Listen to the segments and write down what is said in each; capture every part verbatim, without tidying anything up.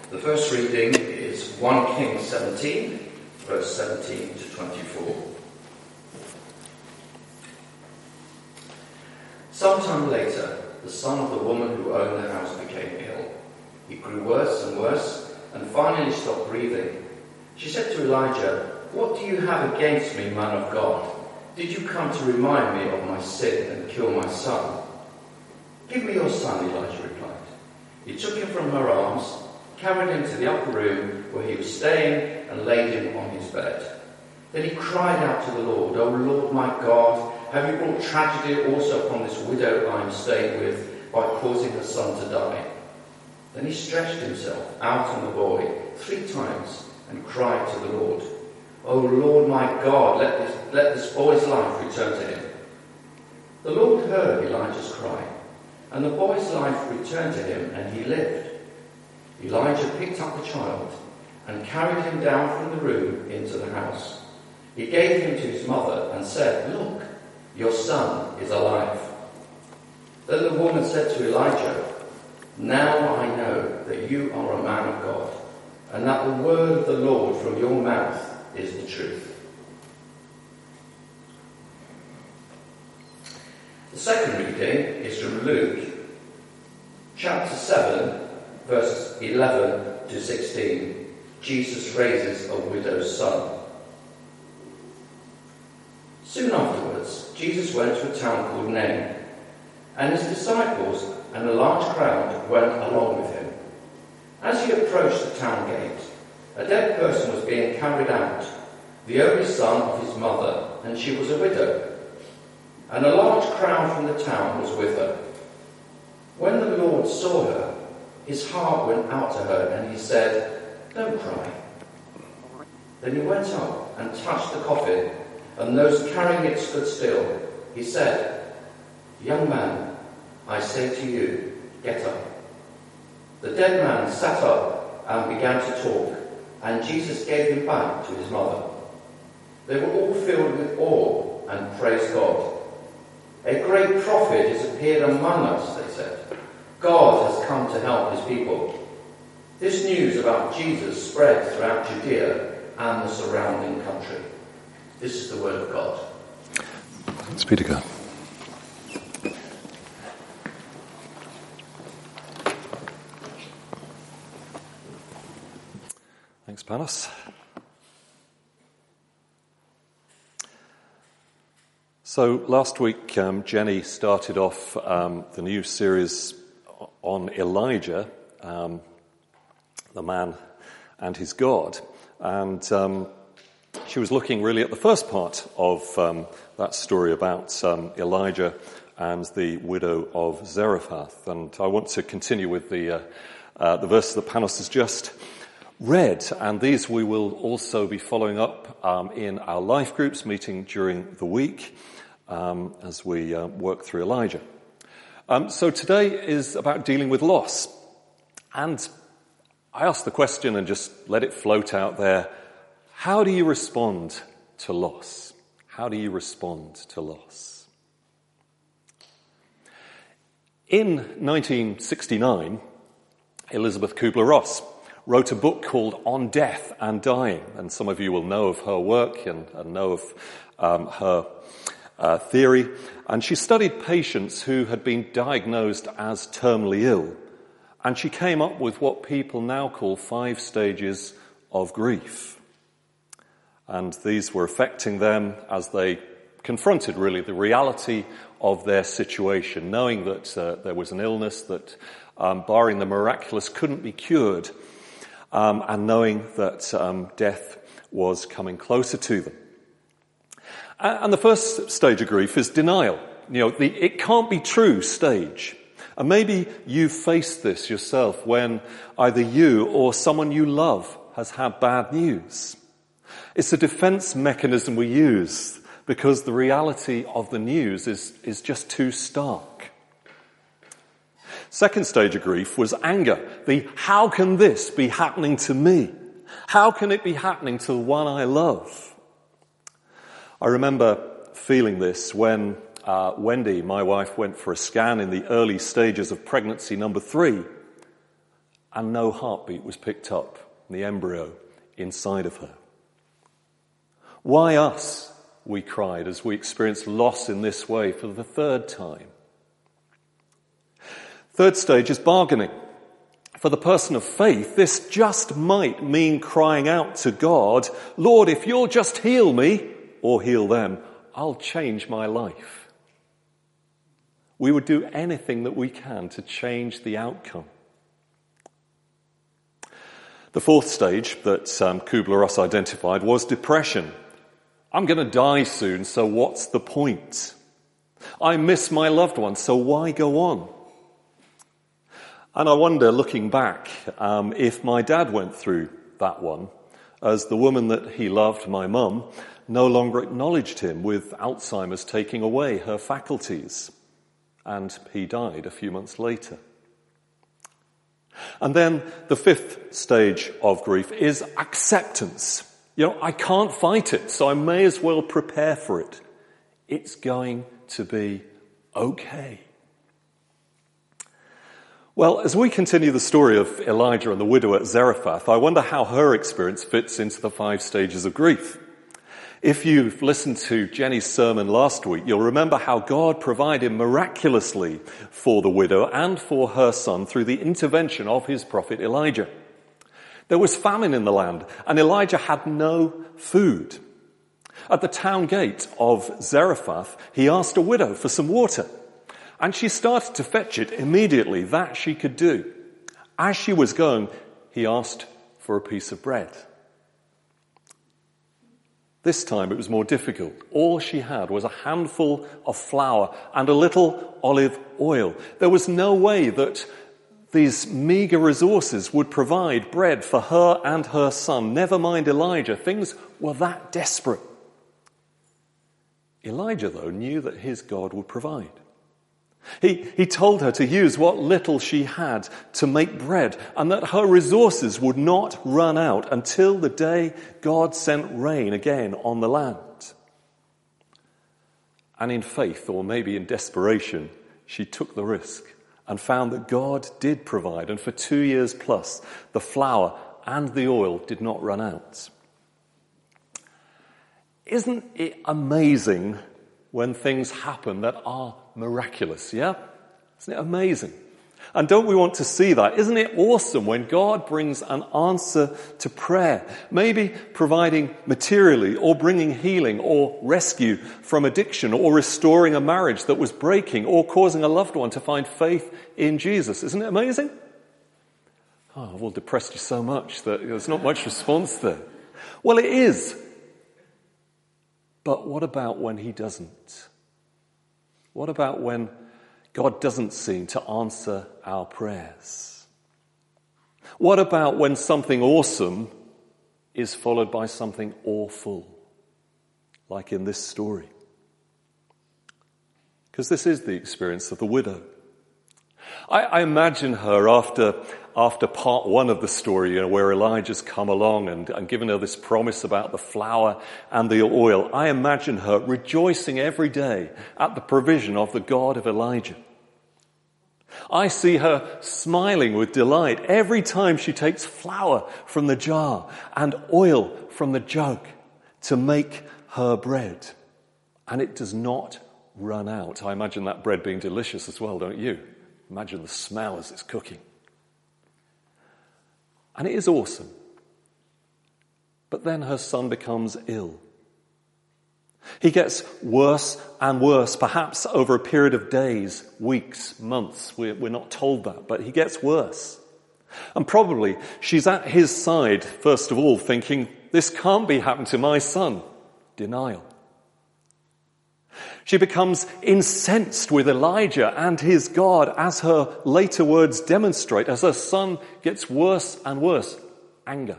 The first reading is First Kings seventeen, verse seventeen to twenty-four. Sometime later, the son of the woman who owned the house became ill. He grew worse and worse, and finally stopped breathing. She said to Elijah, "What do you have against me, man of God? Did you come to remind me of my sin and kill my son?" "Give me your son," Elijah replied. He took him from her arms, carried him to the upper room where he was staying, and laid him on his bed. Then he cried out to the Lord, "O Lord my God, have you brought tragedy also upon this widow I am staying with by causing her son to die?" Then he stretched himself out on the boy three times and cried to the Lord, "O Lord my God, let this, let this boy's life return to him." The Lord heard Elijah's cry, and the boy's life returned to him, and he lived. Elijah picked up the child and carried him down from the room into the house. He gave him to his mother and said, "Look, your son is alive." Then the woman said to Elijah, "Now I know that you are a man of God, and that the word of the Lord from your mouth is the truth." The second reading is from Luke, chapter seven, verses eleven to sixteen. Jesus raises a widow's son. Soon afterwards, Jesus went to a town called Nain, and his disciples and a large crowd went along with him. As he approached the town gate, a dead person was being carried out, the only son of his mother, and she was a widow. And a large crowd from the town was with her. When the Lord saw her, his heart went out to her, and he said, "Don't cry." Then he went up and touched the coffin, and those carrying it stood still. He said, "Young man, I say to you, get up." The dead man sat up and began to talk, and Jesus gave him back to his mother. They were all filled with awe and praised God. "A great prophet has appeared among us," they said. "God has come to help his people." This news about Jesus spread throughout Judea and the surrounding country. This is the word of God. Thanks be to God. Thanks, Panos. So last week, um, Jenny started off um, the new series on Elijah, um, the man and his God, and um, she was looking really at the first part of um, that story about um, Elijah and the widow of Zarephath. And I want to continue with the uh, uh, the verse that Panos has just read, and these we will also be following up um, in our life groups meeting during the week um, as we uh, work through Elijah. Um, so today is about dealing with loss, and I asked the question and just let it float out there. How do you respond to loss? How do you respond to loss? In nineteen sixty-nine, Elizabeth Kubler-Ross wrote a book called On Death and Dying, and some of you will know of her work and, and know of um, her uh, theory. And she studied patients who had been diagnosed as terminally ill, and she came up with what people now call five stages of grief. And these were affecting them as they confronted really the reality of their situation, knowing that uh, there was an illness that, um, barring the miraculous, couldn't be cured, um, and knowing that um, death was coming closer to them. And the first stage of grief is denial. You know, the it can't be true stage. And maybe you've faced this yourself when either you or someone you love has had bad news. It's a defense mechanism we use because the reality of the news is, is just too stark. Second stage of grief was anger. The how can this be happening to me? How can it be happening to the one I love? I remember feeling this when uh, Wendy, my wife, went for a scan in the early stages of pregnancy number three. and no heartbeat was picked up in the embryo inside of her. Why us? We cried as we experienced loss in this way for the third time. Third stage is bargaining. For the person of faith, this just might mean crying out to God, Lord, if you'll just heal me, or heal them, I'll change my life. We would do anything that we can to change the outcome. The fourth stage that um, Kubler-Ross identified was depression. I'm going to die soon, so what's the point? I miss my loved ones, so why go on? And I wonder, looking back, um, if my dad went through that one, as the woman that he loved, my mum, no longer acknowledged him with Alzheimer's taking away her faculties. And he died a few months later. And then the fifth stage of grief is acceptance. You know, I can't fight it, so I may as well prepare for it. It's going to be okay. Well, as we continue the story of Elijah and the widow at Zarephath, I wonder how her experience fits into the five stages of grief. If you've listened to Jenny's sermon last week, you'll remember how God provided miraculously for the widow and for her son through the intervention of his prophet Elijah. There was famine in the land, and Elijah had no food. At the town gate of Zarephath, he asked a widow for some water, and she started to fetch it immediately. That she could do. As she was going, he asked for a piece of bread. This time it was more difficult. All she had was a handful of flour and a little olive oil. There was no way that these meager resources would provide bread for her and her son. Never mind Elijah. Things were that desperate. Elijah, though, knew that his God would provide. He, he told her to use what little she had to make bread, and that her resources would not run out until the day God sent rain again on the land. And in faith, or maybe in desperation, she took the risk and found that God did provide, and for two years plus, the flour and the oil did not run out. Isn't it amazing when things happen that are miraculous, yeah? Isn't it amazing? And don't we want to see that? Isn't it awesome when God brings an answer to prayer? Maybe providing materially, or bringing healing or rescue from addiction, or restoring a marriage that was breaking, or causing a loved one to find faith in Jesus. Isn't it amazing? Oh, I've all depressed you so much that there's not much response there. Well, it is. But what about when he doesn't? What about when God doesn't seem to answer our prayers? What about when something awesome is followed by something awful, like in this story? Because this is the experience of the widow. I, I imagine her after after part one of the story, you know, where Elijah's come along and, and given her this promise about the flour and the oil. I imagine her rejoicing every day at the provision of the God of Elijah. I see her smiling with delight every time she takes flour from the jar and oil from the jug to make her bread. And it does not run out. I imagine that bread being delicious as well, don't you? Imagine the smell as it's cooking. And it is awesome. But then her son becomes ill. He gets worse and worse, perhaps over a period of days, weeks, months. We're, we're not told that, but he gets worse. And probably she's at his side, first of all, thinking, this can't be happening to my son. Denial. She becomes incensed with Elijah and his God, as her later words demonstrate. As her son gets worse and worse, anger.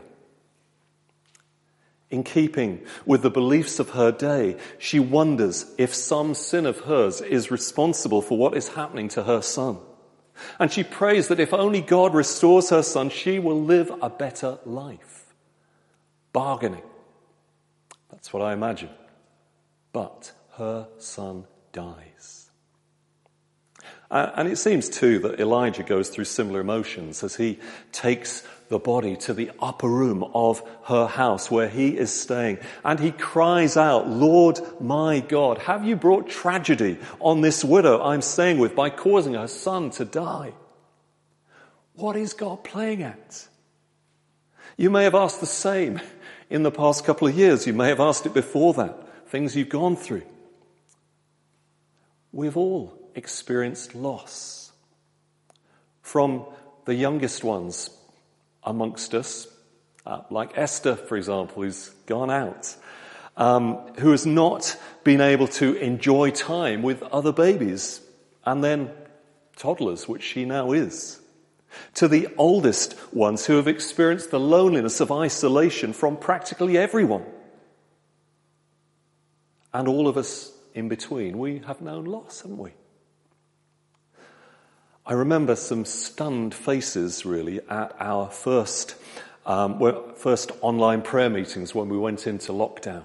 In keeping with the beliefs of her day, she wonders if some sin of hers is responsible for what is happening to her son. And she prays that if only God restores her son, she will live a better life. Bargaining. That's what I imagine. But her son dies. Uh, and it seems too that Elijah goes through similar emotions as he takes the body to the upper room of her house where he is staying. And he cries out, "Lord my God, have you brought tragedy on this widow I'm staying with by causing her son to die?" What is God playing at? You may have asked the same in the past couple of years. You may have asked it before that, things you've gone through. We've all experienced loss. From the youngest ones amongst us, uh, like Esther, for example, who's gone out, um, who has not been able to enjoy time with other babies and then toddlers, which she now is, to the oldest ones who have experienced the loneliness of isolation from practically everyone. And all of us in between, we have known loss, haven't we? I remember some stunned faces, really, at our first um, first online prayer meetings when we went into lockdown.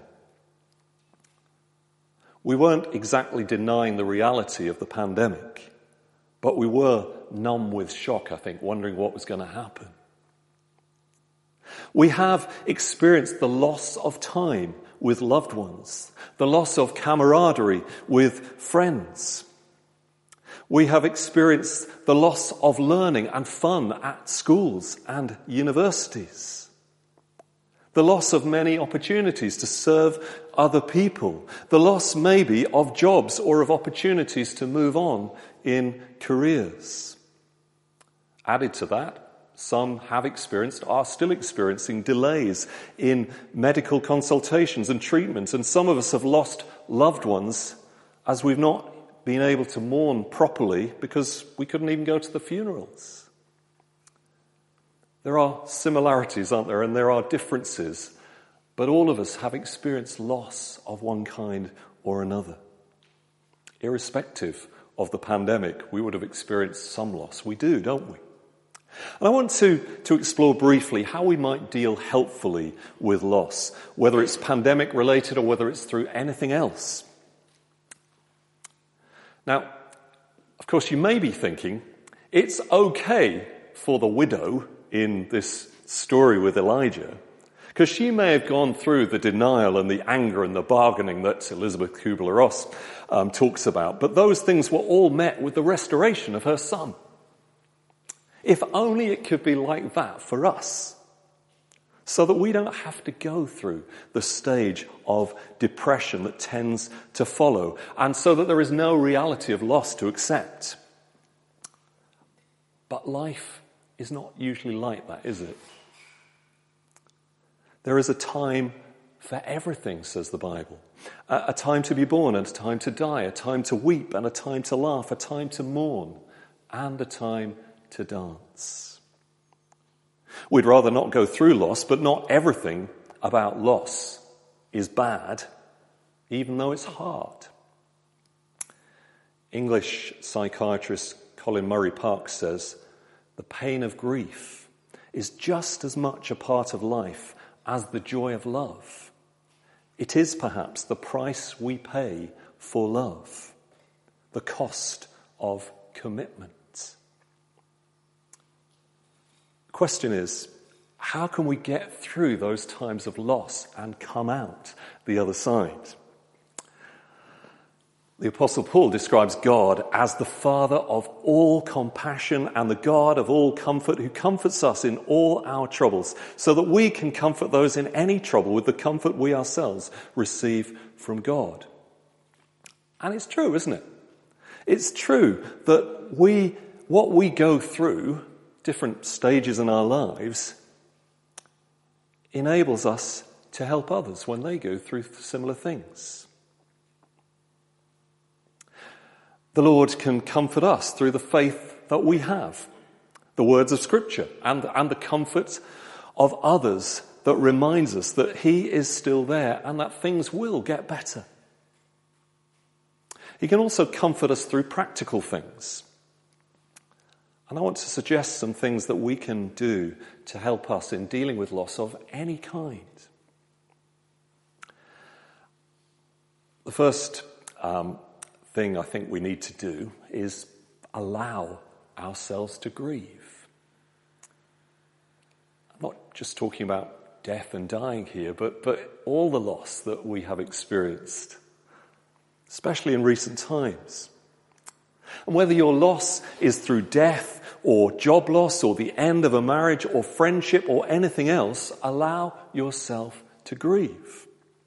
We weren't exactly denying the reality of the pandemic, but we were numb with shock, I think, wondering what was going to happen. We have experienced the loss of time with loved ones, the loss of camaraderie with friends. We have experienced the loss of learning and fun at schools and universities. The loss of many opportunities to serve other people. The loss maybe of jobs or of opportunities to move on in careers. Added to that, some have experienced, are still experiencing delays in medical consultations and treatments, and some of us have lost loved ones as we've not been able to mourn properly because we couldn't even go to the funerals. There are similarities, aren't there, and there are differences, but all of us have experienced loss of one kind or another. Irrespective of the pandemic, we would have experienced some loss. We do, don't we? And I want to, to explore briefly how we might deal helpfully with loss, whether it's pandemic related or whether it's through anything else. Now, of course, you may be thinking, it's okay for the widow in this story with Elijah, because she may have gone through the denial and the anger and the bargaining that Elisabeth Kubler-Ross um, talks about, but those things were all met with the restoration of her son. If only it could be like that for us, so that we don't have to go through the stage of depression that tends to follow, and so that there is no reality of loss to accept. But life is not usually like that, is it? There is a time for everything, says the Bible. A, a time to be born and a time to die, a time to weep and a time to laugh, a time to mourn and a time to dance. We'd rather not go through loss, but not everything about loss is bad, even though it's hard. English psychiatrist Colin Murray Parkes says, "The pain of grief is just as much a part of life as the joy of love. It is perhaps the price we pay for love, the cost of commitment." The question is, how can we get through those times of loss and come out the other side? The Apostle Paul describes God as the Father of all compassion and the God of all comfort, who comforts us in all our troubles, so that we can comfort those in any trouble with the comfort we ourselves receive from God. And it's true, isn't it? It's true that we, what we go through, different stages in our lives, enables us to help others when they go through similar things. The Lord can comfort us through the faith that we have, the words of Scripture, and, and the comfort of others that reminds us that He is still there and that things will get better. He can also comfort us through practical things. And I want to suggest some things that we can do to help us in dealing with loss of any kind. The first um, thing I think we need to do is allow ourselves to grieve. I'm not just talking about death and dying here, but, but all the loss that we have experienced, especially in recent times. And whether your loss is through death or job loss or the end of a marriage or friendship or anything else, allow yourself to grieve.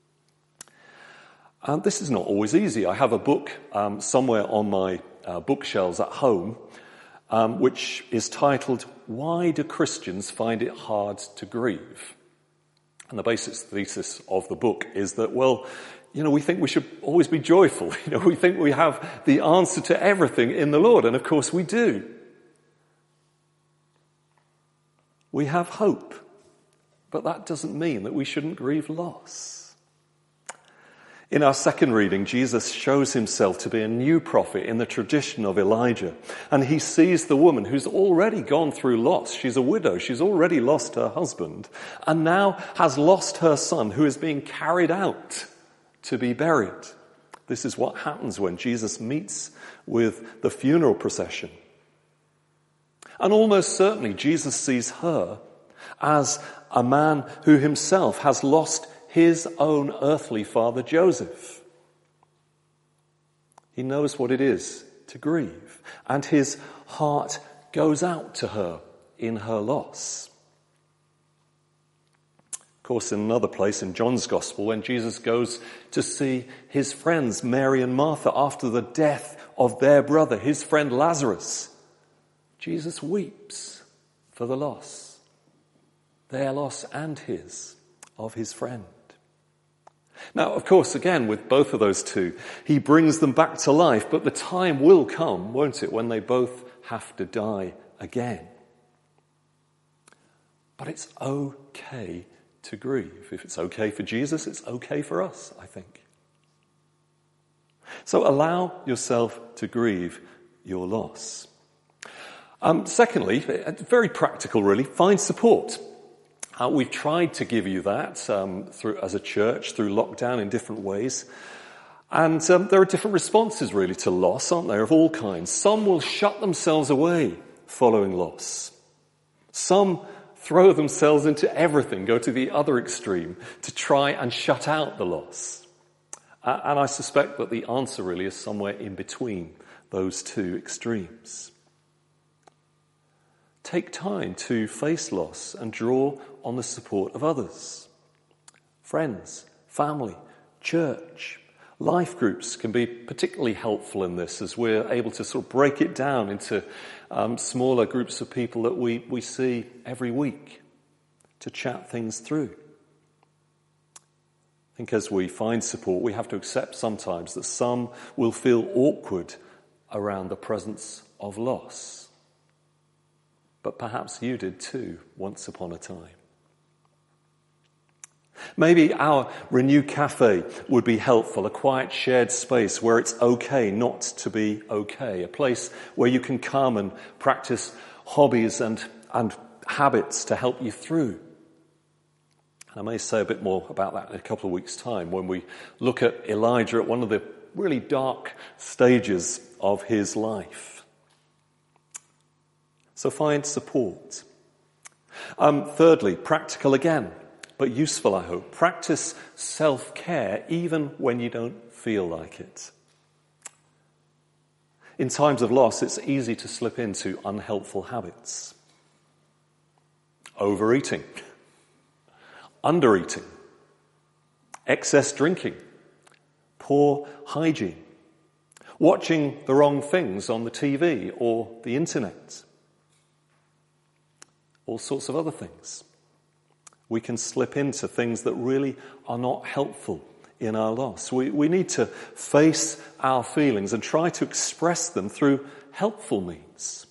And this is not always easy. I have a book um, somewhere on my uh, bookshelves at home um, which is titled, Why Do Christians Find It Hard to Grieve? And the basic thesis of the book is that, well, you know, we think we should always be joyful. You know, we think we have the answer to everything in the Lord, and of course we do. We have hope, but that doesn't mean that we shouldn't grieve loss. In our second reading, Jesus shows himself to be a new prophet in the tradition of Elijah, and he sees the woman who's already gone through loss. She's a widow, she's already lost her husband, and now has lost her son who is being carried out to be buried. This is what happens when Jesus meets with the funeral procession. And almost certainly Jesus sees her as a man who himself has lost his own earthly father, Joseph. He knows what it is to grieve, and his heart goes out to her in her loss. Of course, in another place in John's Gospel, when Jesus goes to see his friends, Mary and Martha, after the death of their brother, his friend Lazarus, Jesus weeps for the loss, their loss and his, of his friend. Now, of course, again, with both of those two, he brings them back to life, but the time will come, won't it, when they both have to die again. But it's okay to grieve. If it's okay for Jesus, it's okay for us, I think. So allow yourself to grieve your loss. Um, secondly, very practical really, find support. Uh, we've tried to give you that um, through, as a church through lockdown in different ways. And um, there are different responses really to loss, aren't there, of all kinds. Some will shut themselves away following loss. Some throw themselves into everything, go to the other extreme to try and shut out the loss. Uh, and I suspect that the answer really is somewhere in between those two extremes. Take time to face loss and draw on the support of others. Friends, family, church, life groups can be particularly helpful in this as we're able to sort of break it down into um, smaller groups of people that we, we see every week to chat things through. I think as we find support, we have to accept sometimes that some will feel awkward around the presence of loss. But perhaps you did too, once upon a time. Maybe our Renew Cafe would be helpful, a quiet shared space where it's okay not to be okay, a place where you can come and practice hobbies and, and habits to help you through. And I may say a bit more about that in a couple of weeks' time when we look at Elijah at one of the really dark stages of his life. So find support. Um, thirdly, practical again, but useful, I hope. Practice self-care even when you don't feel like it. In times of loss, it's easy to slip into unhelpful habits. Overeating, undereating, excess drinking, poor hygiene, watching the wrong things on the T V or the internet, all sorts of other things. We can slip into things that really are not helpful in our loss. We, we need to face our feelings and try to express them through helpful means.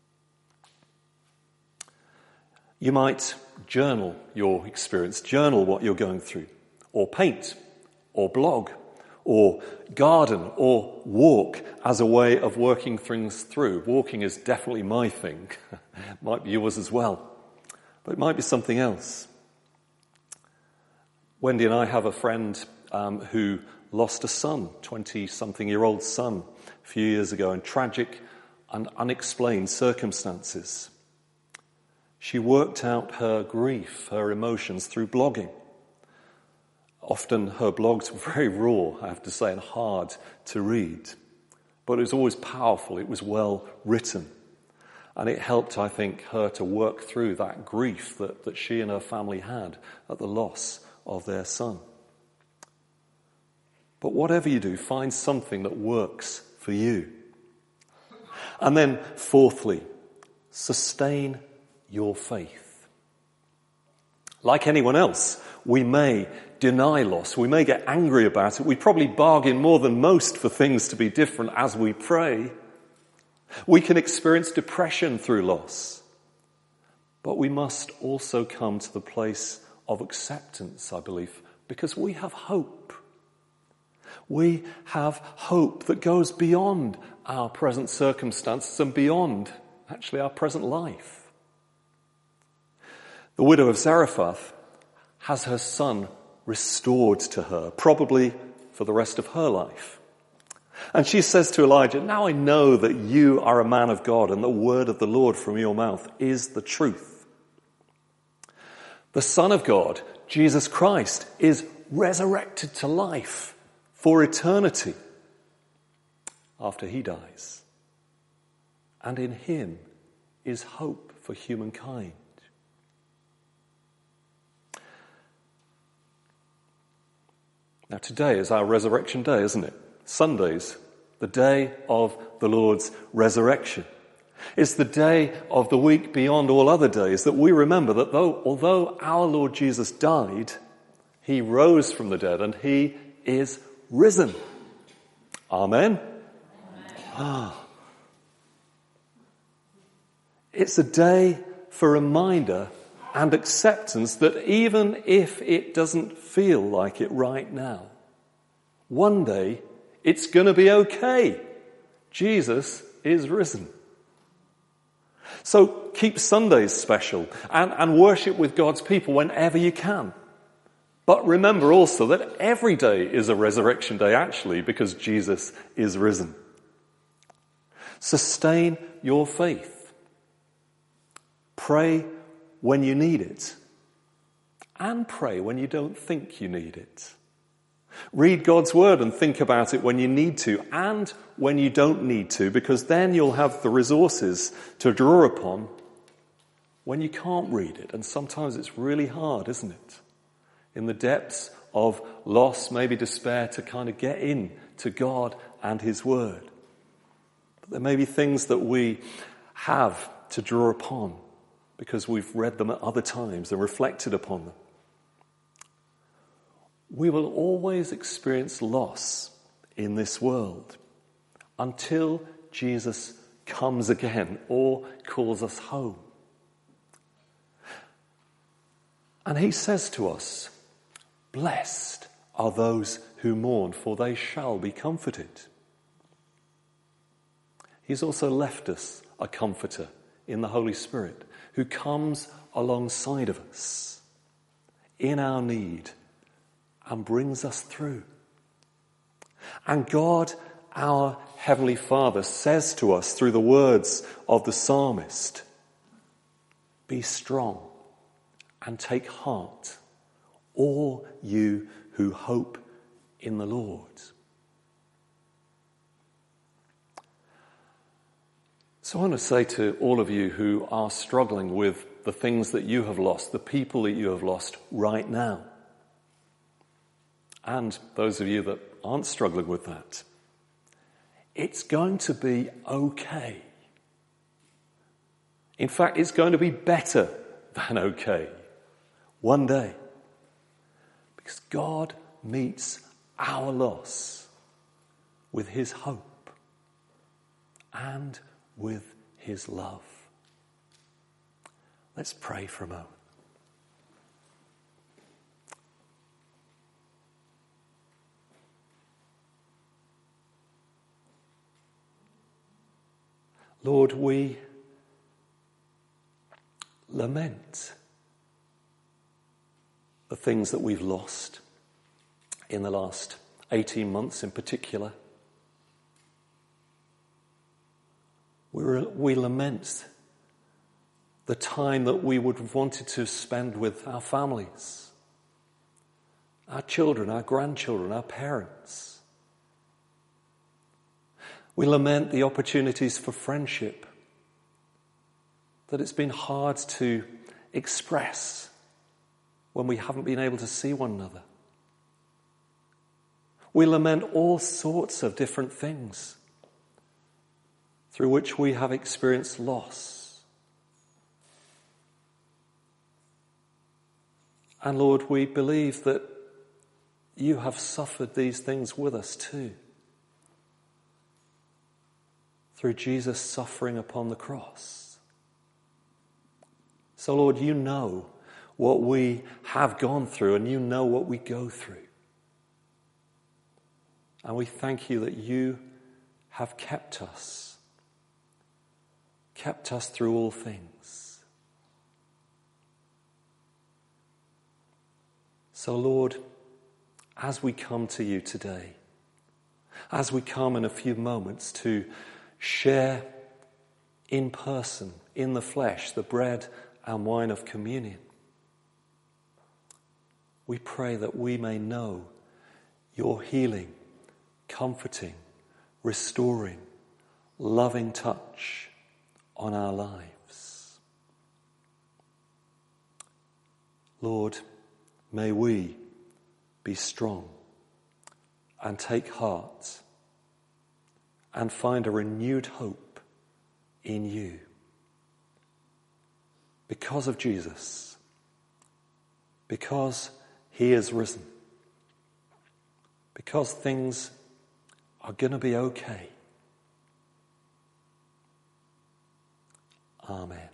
You might journal your experience, journal what you're going through, or paint, or blog, or garden, or walk as a way of working things through. Walking is definitely my thing. Might be yours as well. But it might be something else. Wendy and I have a friend um, who lost a son, twenty-something-year-old son, a few years ago, in tragic, and unexplained circumstances. She worked out her grief, her emotions through blogging. Often her blogs were very raw, I have to say, and hard to read. But it was always powerful, it was well written. And it helped, I think, her to work through that grief that, that she and her family had at the loss of their son. But whatever you do, find something that works for you. And then, fourthly, sustain your faith. Like anyone else, we may deny loss. We may get angry about it. We probably bargain more than most for things to be different as we pray. We can experience depression through loss. But we must also come to the place of acceptance, I believe, because we have hope. We have hope that goes beyond our present circumstances and beyond, actually, our present life. The widow of Zarephath has her son restored to her, probably for the rest of her life. And she says to Elijah, "Now I know that you are a man of God and the word of the Lord from your mouth is the truth." The Son of God, Jesus Christ, is resurrected to life for eternity after he dies. And in him is hope for humankind. Now today is our resurrection day, isn't it? Sunday's the day of the Lord's resurrection. It's the day of the week beyond all other days that we remember that though, although our Lord Jesus died, he rose from the dead and he is risen. Amen? Amen. Ah. It's a day for reminder and acceptance that even if it doesn't feel like it right now, one day it's going to be okay. Jesus is risen. So keep Sundays special and, and worship with God's people whenever you can. But remember also that every day is a resurrection day actually because Jesus is risen. Sustain your faith. Pray when you need it. And pray when you don't think you need it. Read God's word and think about it when you need to and when you don't need to, because then you'll have the resources to draw upon when you can't read it. And sometimes it's really hard, isn't it? In the depths of loss, maybe despair, to kind of get in to God and his word. But there may be things that we have to draw upon because we've read them at other times and reflected upon them. We will always experience loss in this world until Jesus comes again or calls us home. And he says to us, "Blessed are those who mourn, for they shall be comforted." He's also left us a comforter in the Holy Spirit who comes alongside of us in our need and brings us through. And God, our Heavenly Father, says to us through the words of the psalmist, "Be strong and take heart, all you who hope in the Lord." So I want to say to all of you who are struggling with the things that you have lost, the people that you have lost right now, and those of you that aren't struggling with that, it's going to be okay. In fact, it's going to be better than okay one day. Because God meets our loss with his hope and with his love. Let's pray for a moment. Lord, we lament the things that we've lost in the last eighteen months in particular. We, re- we lament the time that we would have wanted to spend with our families, our children, our grandchildren, our parents. We lament the opportunities for friendship that it's been hard to express when we haven't been able to see one another. We lament all sorts of different things through which we have experienced loss. And Lord, we believe that you have suffered these things with us too, through Jesus' suffering upon the cross. So Lord, you know what we have gone through, and you know what we go through. And we thank you that you have kept us, kept us through all things. So Lord, as we come to you today, as we come in a few moments to share in person, in the flesh, the bread and wine of communion, we pray that we may know your healing, comforting, restoring, loving touch on our lives. Lord, may we be strong and take heart and find a renewed hope in you because of Jesus, because he is risen, because things are going to be okay. Amen.